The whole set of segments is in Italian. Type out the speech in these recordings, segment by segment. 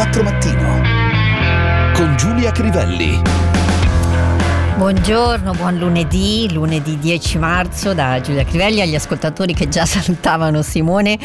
24 Mattino con Giulia Crivelli. Buongiorno, buon lunedì 10 marzo da Giulia Crivelli. Agli ascoltatori che già salutavano Simone,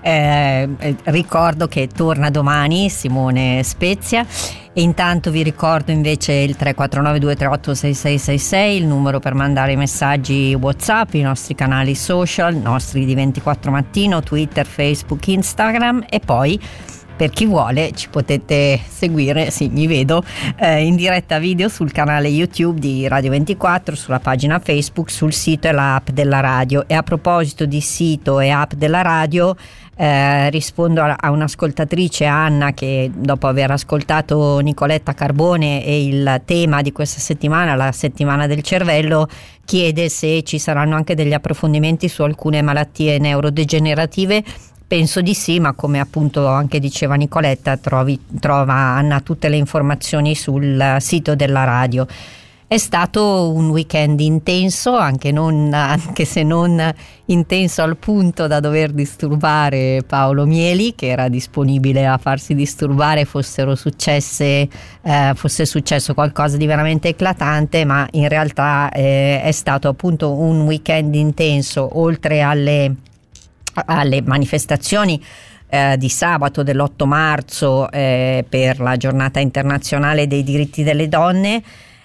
ricordo che torna domani Simone Spezia. E intanto vi ricordo invece il 349-238-6666, il numero per mandare i messaggi WhatsApp, i nostri canali social, nostri di 24 Mattino, Twitter, Facebook, Instagram, e poi per chi vuole ci potete seguire, sì mi vedo, in diretta video sul canale YouTube di Radio 24, sulla pagina Facebook, sul sito e l'app della radio. E a proposito di sito e app della radio, rispondo a un'ascoltatrice, Anna, che dopo aver ascoltato Nicoletta Carbone e il tema di questa settimana, la settimana del cervello, chiede se ci saranno anche degli approfondimenti su alcune malattie neurodegenerative. Penso di sì, ma come appunto anche diceva Nicoletta, trova Anna tutte le informazioni sul sito della radio. È stato un weekend intenso, anche se non intenso al punto da dover disturbare Paolo Mieli, che era disponibile a farsi disturbare fosse successo qualcosa di veramente eclatante, ma in realtà è stato appunto un weekend intenso. Oltre alle manifestazioni di sabato dell'8 marzo per la giornata internazionale dei diritti delle donne,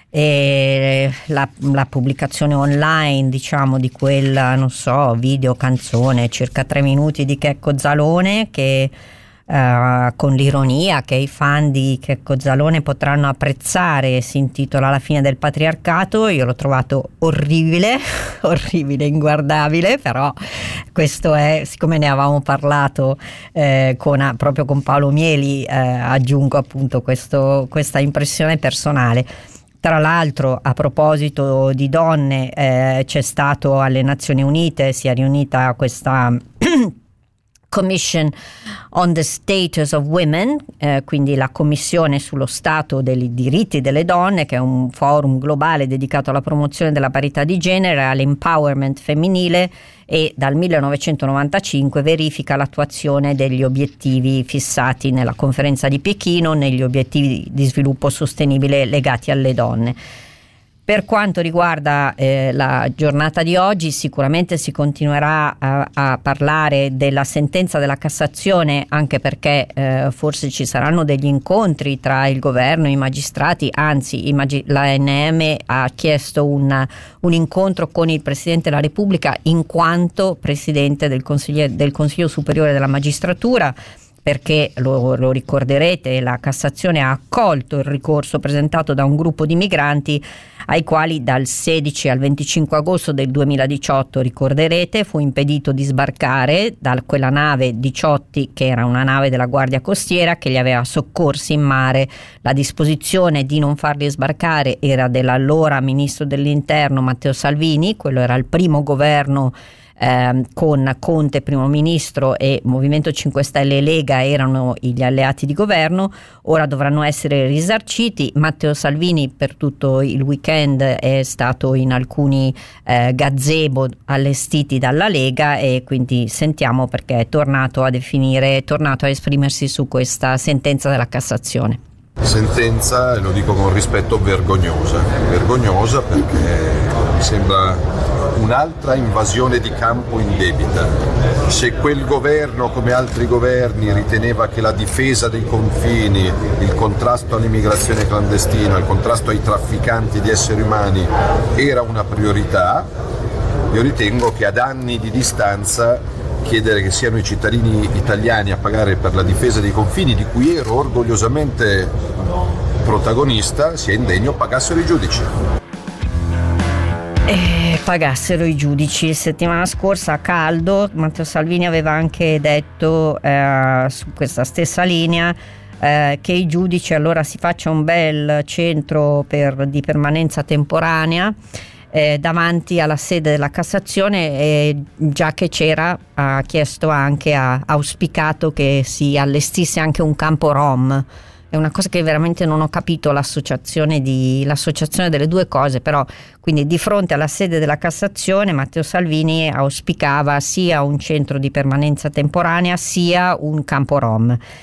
la pubblicazione online, diciamo, di quella, non so, video canzone circa 3 minuti di Checco Zalone, che con l'ironia che i fan di Checco Zalone potranno apprezzare, si intitola La fine del patriarcato. Io l'ho trovato orribile, inguardabile, però questo è, siccome ne avevamo parlato proprio con Paolo Mieli, aggiungo appunto questa impressione personale. Tra l'altro, a proposito di donne, c'è stato alle Nazioni Unite, si è riunita questa Commission on the Status of Women, quindi la Commissione sullo Stato dei diritti delle donne, che è un forum globale dedicato alla promozione della parità di genere e all'empowerment femminile, e dal 1995 verifica l'attuazione degli obiettivi fissati nella conferenza di Pechino, negli obiettivi di sviluppo sostenibile legati alle donne. Per quanto riguarda la giornata di oggi, sicuramente si continuerà a parlare della sentenza della Cassazione, anche perché forse ci saranno degli incontri tra il governo e i magistrati, anzi l'ANM ha chiesto un incontro con il Presidente della Repubblica in quanto Presidente del Consiglio Superiore della Magistratura, perché lo ricorderete, la Cassazione ha accolto il ricorso presentato da un gruppo di migranti ai quali dal 16 al 25 agosto del 2018, ricorderete, fu impedito di sbarcare da quella nave Diciotti, che era una nave della Guardia Costiera che li aveva soccorsi in mare. La disposizione di non farli sbarcare era dell'allora Ministro dell'Interno Matteo Salvini. Quello era il primo governo con Conte primo ministro e Movimento 5 Stelle e Lega erano gli alleati di governo. Ora dovranno essere risarciti. Matteo Salvini per tutto il weekend è stato in alcuni gazebo allestiti dalla Lega, e quindi sentiamo perché è tornato a esprimersi su questa sentenza della Cassazione. Sentenza, e lo dico con rispetto, vergognosa perché mi sembra un'altra invasione di campo indebita. Se quel governo, come altri governi, riteneva che la difesa dei confini, il contrasto all'immigrazione clandestina, il contrasto ai trafficanti di esseri umani era una priorità, io ritengo che ad anni di distanza chiedere che siano i cittadini italiani a pagare per la difesa dei confini, di cui ero orgogliosamente protagonista, sia indegno pagassero i giudici. Pagassero i giudici. Settimana scorsa a caldo Matteo Salvini aveva anche detto su questa stessa linea che i giudici allora si faccia un bel centro di permanenza temporanea davanti alla sede della Cassazione, già che c'era, ha chiesto anche, ha auspicato che si allestisse anche un campo rom. È una cosa che veramente non ho capito, l'associazione delle due cose, però quindi di fronte alla sede della Cassazione Matteo Salvini auspicava sia un centro di permanenza temporanea sia un campo rom.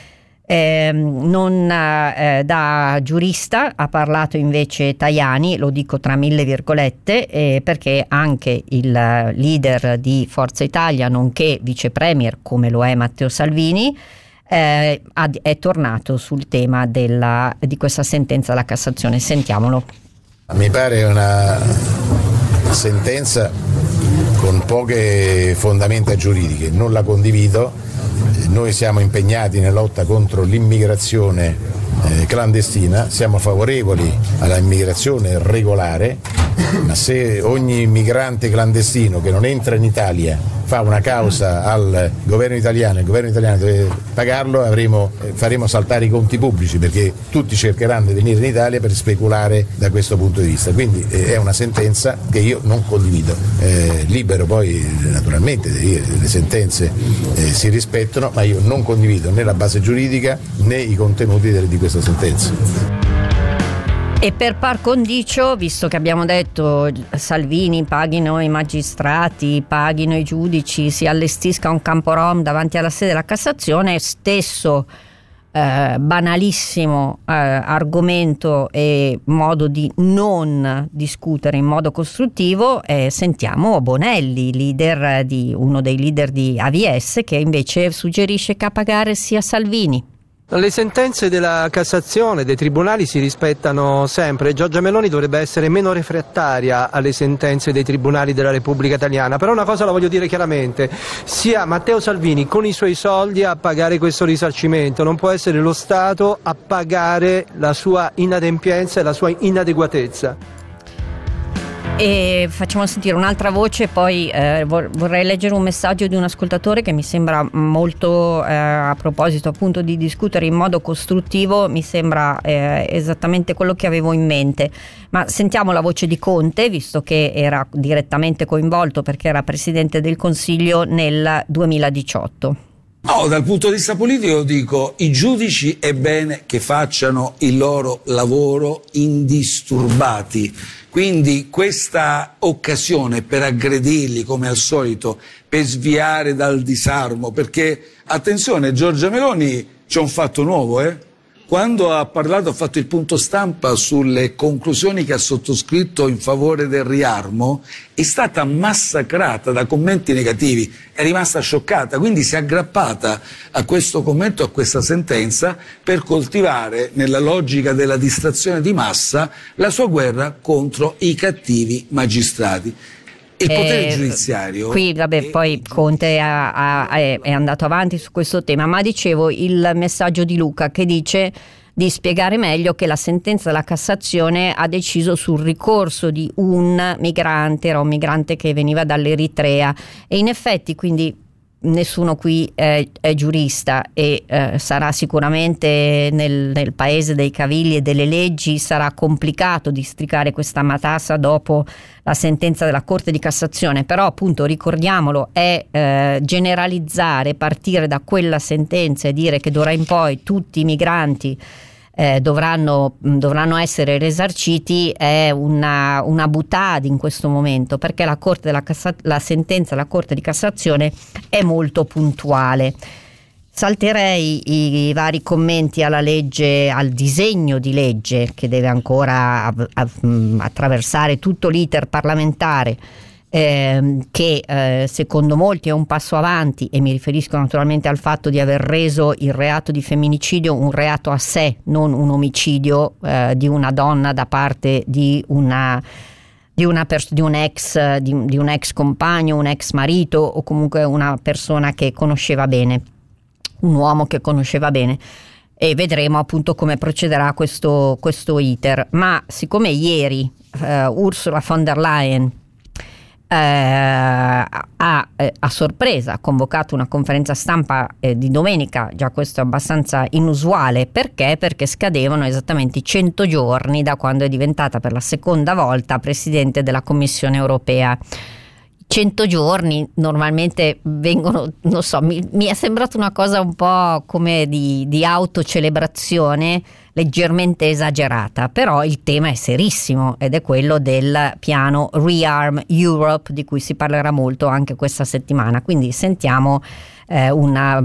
Da giurista ha parlato invece Tajani, lo dico tra mille virgolette, perché anche il leader di Forza Italia, nonché vice premier come lo è Matteo Salvini, è tornato sul tema di questa sentenza della Cassazione. Sentiamolo. Mi pare una sentenza con poche fondamenta giuridiche, non la condivido. Noi siamo impegnati nella lotta contro l'immigrazione clandestina, siamo favorevoli alla immigrazione regolare, ma se ogni migrante clandestino che non entra in Italia fa una causa al governo italiano, il governo italiano deve pagarlo, faremo saltare i conti pubblici, perché tutti cercheranno di venire in Italia per speculare da questo punto di vista. Quindi è una sentenza che io non condivido. Libero poi naturalmente le sentenze si rispettano, ma io non condivido né la base giuridica né i contenuti di questa sentenza. E per par condicio, visto che abbiamo detto Salvini paghino i magistrati, paghino i giudici, si allestisca un campo rom davanti alla sede della Cassazione, stesso banalissimo argomento e modo di non discutere in modo costruttivo, sentiamo Bonelli, uno dei leader di AVS, che invece suggerisce che a pagare sia Salvini. Le sentenze della Cassazione, dei tribunali si rispettano sempre. Giorgia Meloni dovrebbe essere meno refrattaria alle sentenze dei tribunali della Repubblica Italiana, però una cosa la voglio dire chiaramente: sia Matteo Salvini con i suoi soldi a pagare questo risarcimento, non può essere lo Stato a pagare la sua inadempienza e la sua inadeguatezza. E facciamo sentire un'altra voce, poi vorrei leggere un messaggio di un ascoltatore che mi sembra molto, a proposito appunto di discutere in modo costruttivo, mi sembra esattamente quello che avevo in mente. Ma sentiamo la voce di Conte, visto che era direttamente coinvolto perché era Presidente del Consiglio nel 2018. No, dal punto di vista politico dico, i giudici è bene che facciano il loro lavoro indisturbati, quindi questa occasione per aggredirli come al solito, per sviare dal disarmo, perché attenzione, Giorgia Meloni c'è un fatto nuovo, Quando ha fatto il punto stampa sulle conclusioni che ha sottoscritto in favore del riarmo, è stata massacrata da commenti negativi, è rimasta scioccata, quindi si è aggrappata a questo commento, a questa sentenza, per coltivare, nella logica della distrazione di massa, la sua guerra contro i cattivi magistrati. Il potere giudiziario. Qui poi Conte è andato avanti su questo tema, ma dicevo il messaggio di Luca che dice di spiegare meglio che la sentenza della Cassazione ha deciso sul ricorso di un migrante, era un migrante che veniva dall'Eritrea, e in effetti quindi nessuno qui è giurista e sarà sicuramente nel paese dei cavilli e delle leggi, sarà complicato districare questa matassa dopo la sentenza della Corte di Cassazione, però appunto ricordiamolo, è generalizzare, partire da quella sentenza e dire che d'ora in poi tutti i migranti dovranno essere risarciti è una boutade in questo momento, perché la sentenza della Corte di Cassazione è molto puntuale. Salterei i vari commenti alla legge, al disegno di legge che deve ancora attraversare tutto l'iter parlamentare, che secondo molti è un passo avanti, e mi riferisco naturalmente al fatto di aver reso il reato di femminicidio un reato a sé, non un omicidio di una donna da parte di un ex compagno, un ex marito, o comunque una persona che conosceva bene, un uomo che conosceva bene. E vedremo appunto come procederà questo iter. Ma siccome ieri Ursula von der Leyen a sorpresa convocato una conferenza stampa di domenica, già questo è abbastanza inusuale, perché scadevano esattamente i 100 giorni da quando è diventata per la seconda volta Presidente della Commissione Europea. 100 giorni normalmente vengono, non so, mi è sembrata una cosa un po' come di autocelebrazione. leggermente esagerata, però il tema è serissimo ed è quello del piano Rearm Europe, di cui si parlerà molto anche questa settimana. Quindi sentiamo una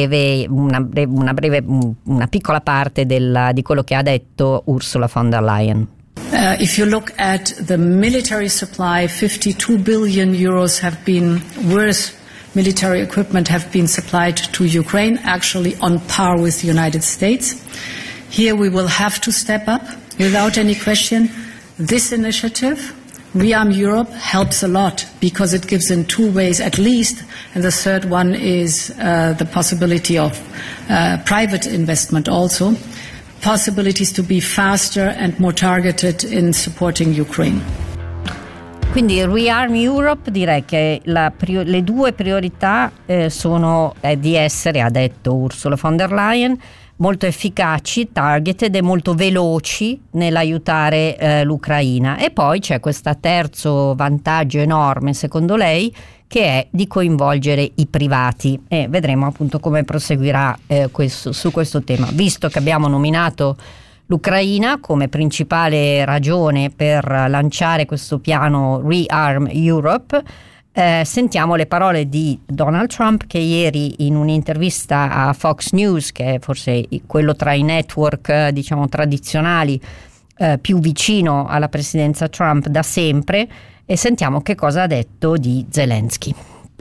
piccola parte di quello che ha detto Ursula von der Leyen. If you look at the military supply, 52 billion euros have been worth military equipment have been supplied to Ukraine, actually on par with the United States. Here we will have to step up without any question. This initiative, Rearm Europe, helps a lot because it gives in two ways at least, and the third one is the possibility of private investment also, possibilities to be faster and more targeted in supporting Ukraine. Quindi Rearm Europe, direi che le due priorità sono di essere, ha detto Ursula von der Leyen, molto efficaci, targeted e molto veloci nell'aiutare l'Ucraina. E poi c'è questo terzo vantaggio enorme, secondo lei, che è di coinvolgere i privati, e vedremo appunto come proseguirà su questo tema. Visto che abbiamo nominato l'Ucraina come principale ragione per lanciare questo piano Rearm Europe, sentiamo le parole di Donald Trump, che ieri in un'intervista a Fox News, che è forse quello tra i network diciamo tradizionali più vicino alla presidenza Trump da sempre, e sentiamo che cosa ha detto di Zelensky.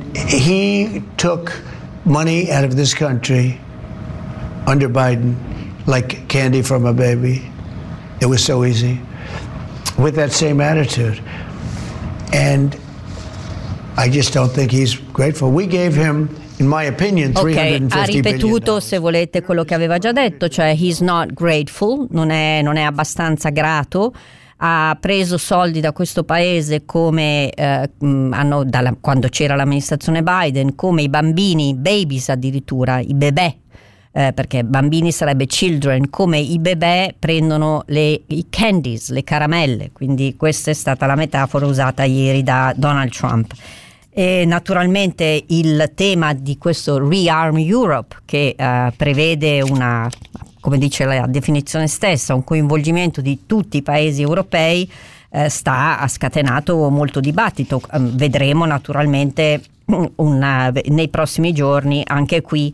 He took money out of this country under Biden like candy from a baby. It was so easy. With that same attitude. And I just don't think he's grateful. We gave him, in my opinion, $350 ha ripetuto, se volete, quello che aveva già detto, cioè he's not grateful, non è abbastanza grato. Ha preso soldi da questo paese come quando c'era l'amministrazione Biden, come i bambini, babies addirittura, i bebè, perché bambini sarebbe children, come i bebè prendono i candies, le caramelle. Quindi questa è stata la metafora usata ieri da Donald Trump. E naturalmente il tema di questo Rearm Europe, che prevede come dice la definizione stessa, un coinvolgimento di tutti i paesi europei, ha scatenato molto dibattito. Vedremo naturalmente nei prossimi giorni anche qui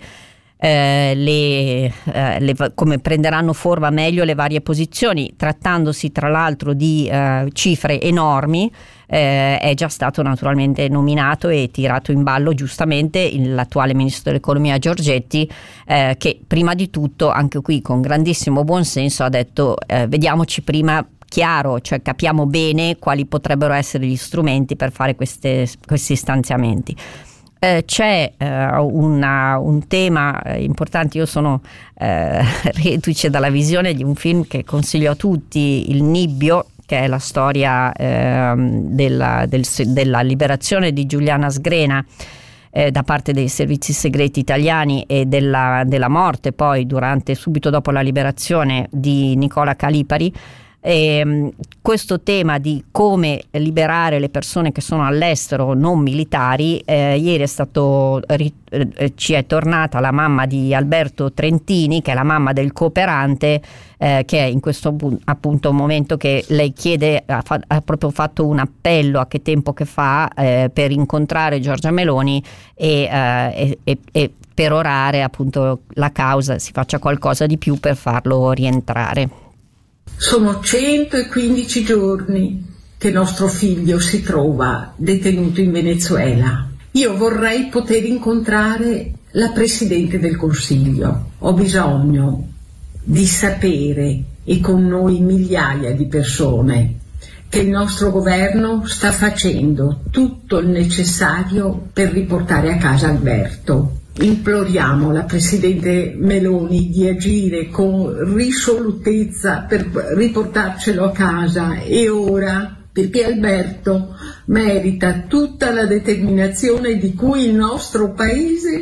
come prenderanno forma meglio le varie posizioni, trattandosi tra l'altro di cifre enormi. È già stato naturalmente nominato e tirato in ballo giustamente l'attuale ministro dell'economia Giorgetti, che prima di tutto, anche qui con grandissimo buonsenso, ha detto vediamoci prima chiaro, cioè capiamo bene quali potrebbero essere gli strumenti per fare questi stanziamenti. C'è un tema importante. Io sono reduce dalla visione di un film che consiglio a tutti, Il Nibbio, che è la storia della liberazione di Giuliana Sgrena da parte dei servizi segreti italiani e della morte poi subito dopo la liberazione di Nicola Calipari. Questo tema di come liberare le persone che sono all'estero non militari, ieri ci è tornata la mamma di Alberto Trentini, che è la mamma del cooperante, che è in questo appunto momento che lei chiede, ha proprio fatto un appello a che tempo che fa per incontrare Giorgia Meloni e perorare appunto la causa, si faccia qualcosa di più per farlo rientrare. Sono 115 giorni che nostro figlio si trova detenuto in Venezuela. Io vorrei poter incontrare la Presidente del Consiglio. Ho bisogno di sapere, e con noi migliaia di persone, che il nostro governo sta facendo tutto il necessario per riportare a casa Alberto. Imploriamo la Presidente Meloni di agire con risolutezza per riportarcelo a casa, e ora, perché Alberto merita tutta la determinazione di cui il nostro Paese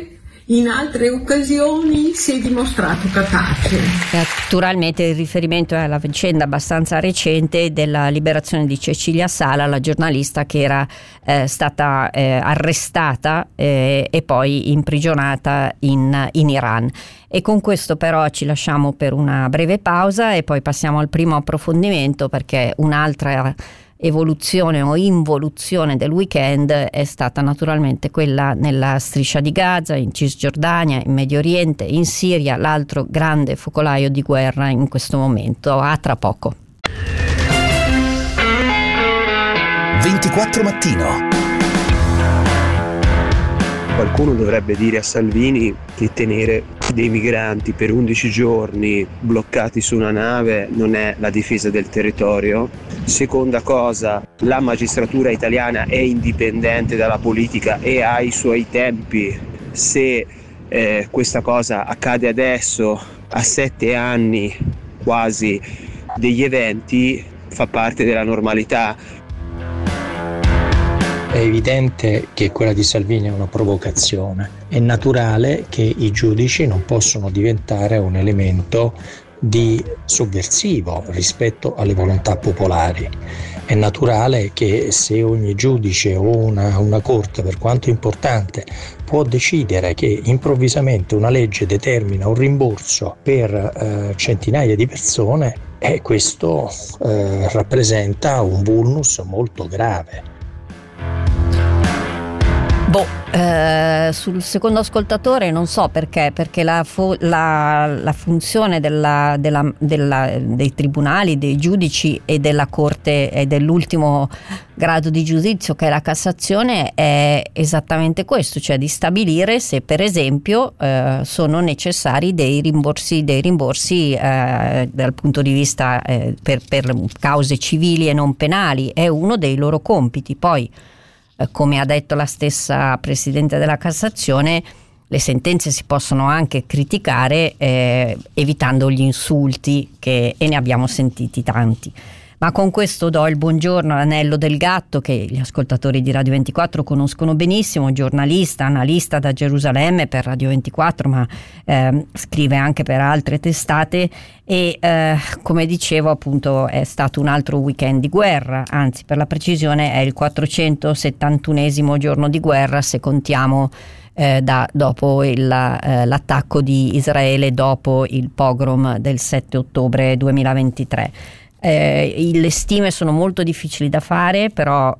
in altre occasioni si è dimostrato capace. Naturalmente il riferimento è alla vicenda abbastanza recente della liberazione di Cecilia Sala, la giornalista che era stata arrestata e poi imprigionata in Iran. E con questo però ci lasciamo per una breve pausa e poi passiamo al primo approfondimento, perché un'altra evoluzione o involuzione del weekend è stata naturalmente quella nella striscia di Gaza, in Cisgiordania, in Medio Oriente, in Siria, l'altro grande focolaio di guerra in questo momento. A tra poco. 24 Mattino. Qualcuno dovrebbe dire a Salvini che tenere dei migranti per 11 giorni bloccati su una nave non è la difesa del territorio. Seconda cosa, la magistratura italiana è indipendente dalla politica e ha i suoi tempi. Se questa cosa accade adesso, a 7 anni quasi degli eventi, fa parte della normalità. È evidente che quella di Salvini è una provocazione. È naturale che i giudici non possono diventare un elemento di sovversivo rispetto alle volontà popolari. È naturale che se ogni giudice o una corte, per quanto importante, può decidere che improvvisamente una legge determina un rimborso per centinaia di persone, questo rappresenta un vulnus molto grave. Sul secondo ascoltatore non so perché la funzione dei tribunali, dei giudici e della Corte e dell'ultimo grado di giudizio, che è la Cassazione, è esattamente questo, cioè di stabilire se per esempio sono necessari dei rimborsi dal punto di vista per cause civili e non penali. È uno dei loro compiti. Poi, come ha detto la stessa Presidente della Cassazione, le sentenze si possono anche criticare evitando gli insulti, e ne abbiamo sentiti tanti. Ma con questo do il buongiorno a Nello Del Gatto, che gli ascoltatori di Radio 24 conoscono benissimo, giornalista, analista da Gerusalemme per Radio 24, ma scrive anche per altre testate e come dicevo appunto è stato un altro weekend di guerra, anzi per la precisione è il 471esimo giorno di guerra se contiamo dopo l'attacco di Israele, dopo il pogrom del 7 ottobre 2023. Le stime sono molto difficili da fare, però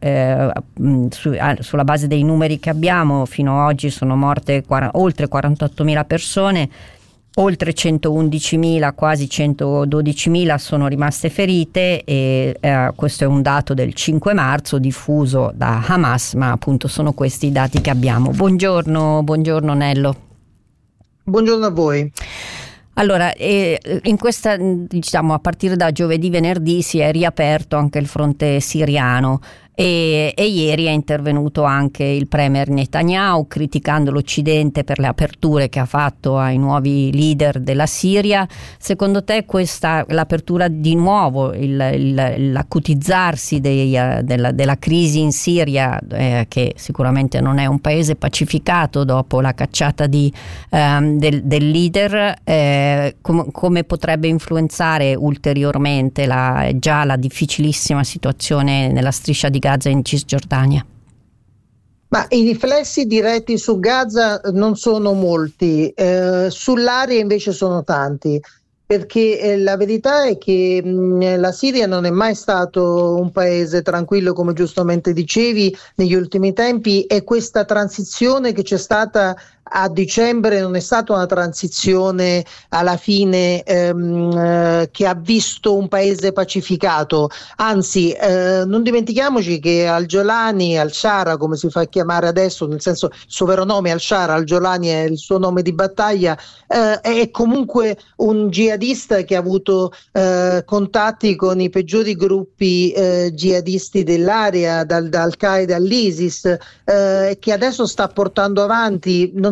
sulla base dei numeri che abbiamo fino ad oggi sono morte oltre 48.000 persone, oltre 111.000, quasi 112.000 sono rimaste ferite e questo è un dato del 5 marzo diffuso da Hamas, ma appunto sono questi i dati che abbiamo. Buongiorno Nello. Buongiorno a voi. Allora, in questa, diciamo, a partire da giovedì-venerdì si è riaperto anche il fronte siriano e ieri è intervenuto anche il premier Netanyahu criticando l'Occidente per le aperture che ha fatto ai nuovi leader della Siria. Secondo te l'apertura di nuovo, l'acutizzarsi della crisi in Siria, che sicuramente non è un paese pacificato dopo la cacciata del leader, come potrebbe influenzare ulteriormente la difficilissima situazione nella striscia di Gaza in Cisgiordania? Ma i riflessi diretti su Gaza non sono molti, sull'area invece sono tanti, perché la verità è che la Siria non è mai stato un paese tranquillo, come giustamente dicevi, negli ultimi tempi, e questa transizione che c'è stata a dicembre non è stata una transizione alla fine che ha visto un paese pacificato, anzi non dimentichiamoci che Al-Jolani, Al-Shara come si fa chiamare adesso, nel senso il suo vero nome Al-Shara, Al-Jolani è il suo nome di battaglia, è comunque un jihadista che ha avuto contatti con i peggiori gruppi jihadisti dell'area, dal Al-Qaeda all'ISIS, che adesso sta portando avanti non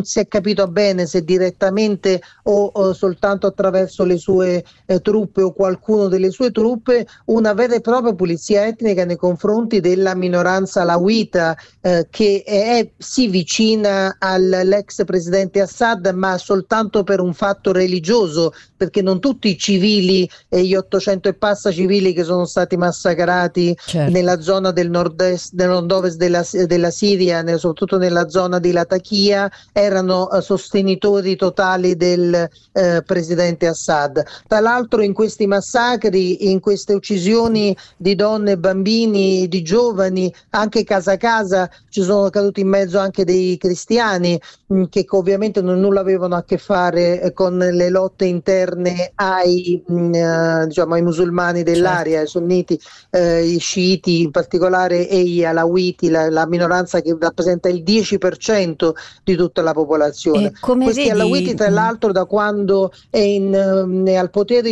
si è capito bene se direttamente o soltanto attraverso le sue truppe o qualcuno delle sue truppe, una vera e propria pulizia etnica nei confronti della minoranza alawita che è sì vicina all'ex presidente Assad, ma soltanto per un fatto religioso, perché non tutti i civili e gli 800 e passa civili che sono stati massacrati nella zona del nord-ovest della Siria, soprattutto nella zona di Latakia, erano sostenitori totali del presidente Assad. Tra l'altro in questi massacri, in queste uccisioni di donne, bambini, di giovani, anche casa a casa, ci sono caduti in mezzo anche dei cristiani che ovviamente nulla avevano a che fare con le lotte interne ai musulmani dell'area, ai sunniti, i sciiti in particolare e gli alawiti, la minoranza che rappresenta il 10% di tutta la popolazione. Questi alawiti, tra l'altro, da quando è al potere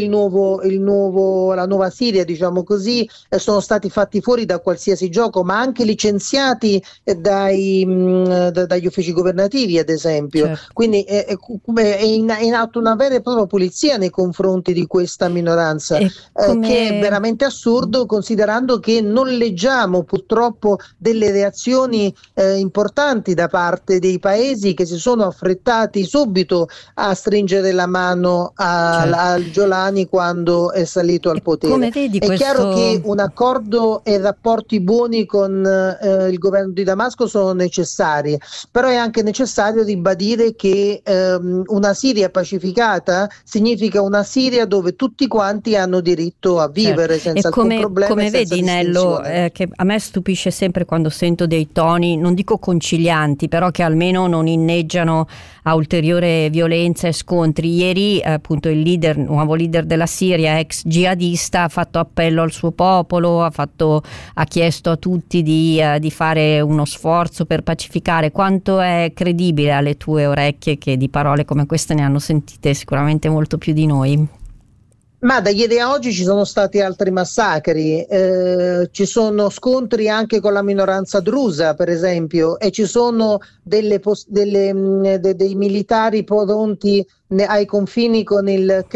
la nuova Siria, diciamo così, sono stati fatti fuori da qualsiasi gioco, ma anche licenziati dagli uffici governativi, ad esempio. Quindi è in atto una vera e propria pulizia nei confronti di questa minoranza, che è veramente assurdo, considerando che non leggiamo purtroppo delle reazioni importanti da parte dei paesi che si sono affrettati subito a stringere la mano al Giolani quando è salito al potere. È chiaro che un accordo e rapporti buoni con il governo di Damasco sono necessari, però è anche necessario ribadire che una Siria pacificata significa una Siria dove tutti quanti hanno diritto a vivere senza alcun problema. Come vedi, Nello, che a me stupisce sempre quando sento dei toni, non dico concilianti, però che almeno non inneggiano a ulteriore violenza e scontri. Ieri appunto il nuovo leader della Siria, ex jihadista, ha fatto appello al suo popolo, ha chiesto a tutti di fare uno sforzo per pacificare. Quanto è credibile alle tue orecchie che di parole come queste ne hanno sentite sicuramente molto più di noi? Ma da ieri a oggi ci sono stati altri massacri, ci sono scontri anche con la minoranza drusa, per esempio, e ci sono dei militari pronti ai confini con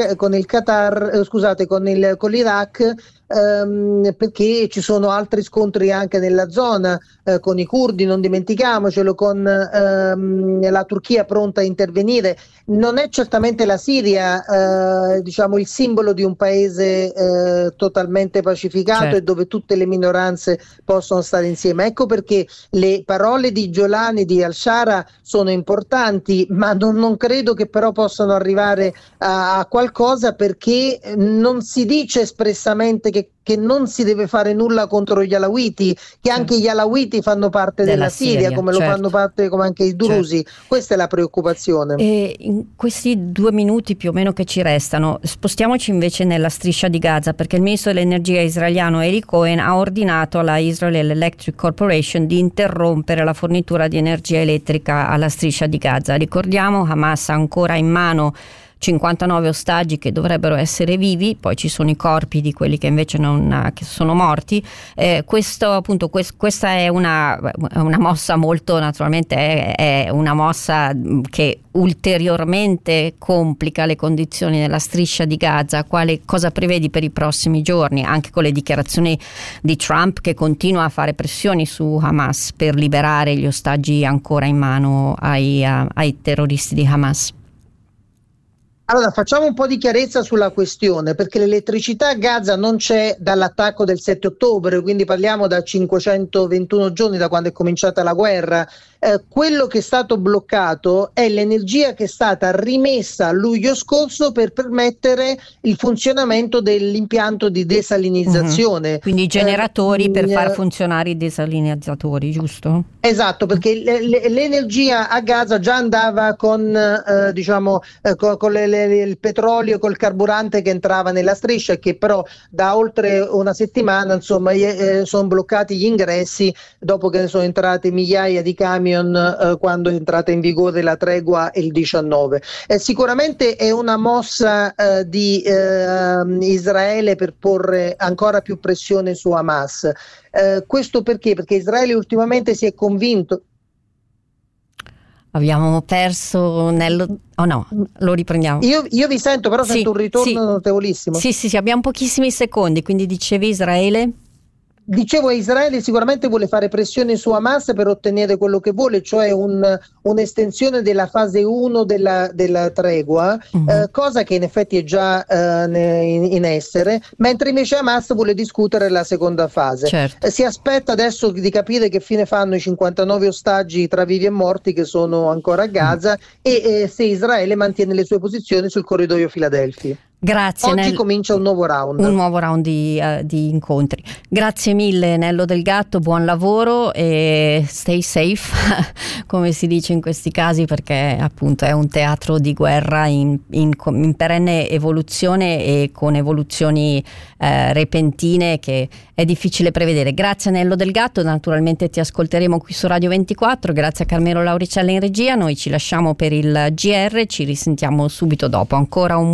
l'Iraq, perché ci sono altri scontri anche nella zona con i curdi, non dimentichiamocelo, con la Turchia pronta a intervenire. Non è certamente la Siria il simbolo di un paese totalmente pacificato e dove tutte le minoranze possono stare insieme. Ecco perché le parole di Giolani, di Al-Shara sono importanti, ma non credo che però possano arrivare a qualcosa, perché non si dice espressamente che non si deve fare nulla contro gli alawiti, che anche gli alawiti fanno parte della Siria, come lo fanno parte come anche i drusi. Questa è la preoccupazione. E in questi 2 minuti più o meno che ci restano, spostiamoci invece nella striscia di Gaza, perché il ministro dell'energia israeliano Eli Cohen ha ordinato alla Israel Electric Corporation di interrompere la fornitura di energia elettrica alla striscia di Gaza. Ricordiamo, Hamas ha ancora in mano 59 ostaggi che dovrebbero essere vivi, poi ci sono i corpi di quelli che invece che sono morti. Questa è una mossa molto, naturalmente è una mossa che ulteriormente complica le condizioni nella striscia di Gaza. Cosa prevedi per i prossimi giorni, anche con le dichiarazioni di Trump che continua a fare pressioni su Hamas per liberare gli ostaggi ancora in mano ai terroristi di Hamas? Allora, facciamo un po' di chiarezza sulla questione, perché l'elettricità a Gaza non c'è dall'attacco del 7 ottobre, quindi parliamo da 521 giorni da quando è cominciata la guerra. Quello che è stato bloccato è l'energia che è stata rimessa a luglio scorso per permettere il funzionamento dell'impianto di desalinizzazione. Quindi i generatori per far funzionare i desalinizzatori, giusto? Esatto, perché l'energia a Gaza già andava con il petrolio, col carburante che entrava nella striscia, e che però da oltre una settimana sono bloccati gli ingressi dopo che ne sono entrati migliaia di camion quando è entrata in vigore la tregua il 19. Sicuramente è una mossa di Israele per porre ancora più pressione su Hamas. Questo perché? Perché Israele ultimamente si è convinto. Abbiamo perso Nello. Oh no, lo riprendiamo. Io vi sento, però sento un ritorno notevolissimo. Sì, abbiamo pochissimi secondi, quindi dicevi Israele? Dicevo, Israele sicuramente vuole fare pressione su Hamas per ottenere quello che vuole, cioè un'estensione della fase 1 della tregua, cosa che in effetti è già in essere, mentre invece Hamas vuole discutere la seconda fase. Certo. Si aspetta adesso di capire che fine fanno i 59 ostaggi tra vivi e morti che sono ancora a Gaza e se Israele mantiene le sue posizioni sul corridoio Filadelfi. Grazie. Oggi comincia un nuovo round di incontri. Grazie mille Nello Del Gatto, buon lavoro e stay safe come si dice in questi casi, perché appunto è un teatro di guerra in perenne evoluzione e con evoluzioni repentine che è difficile prevedere. Grazie a Nello Del Gatto, naturalmente ti ascolteremo qui su Radio 24, grazie a Carmelo Lauricella in regia, noi ci lasciamo per il GR, ci risentiamo subito dopo. Ancora un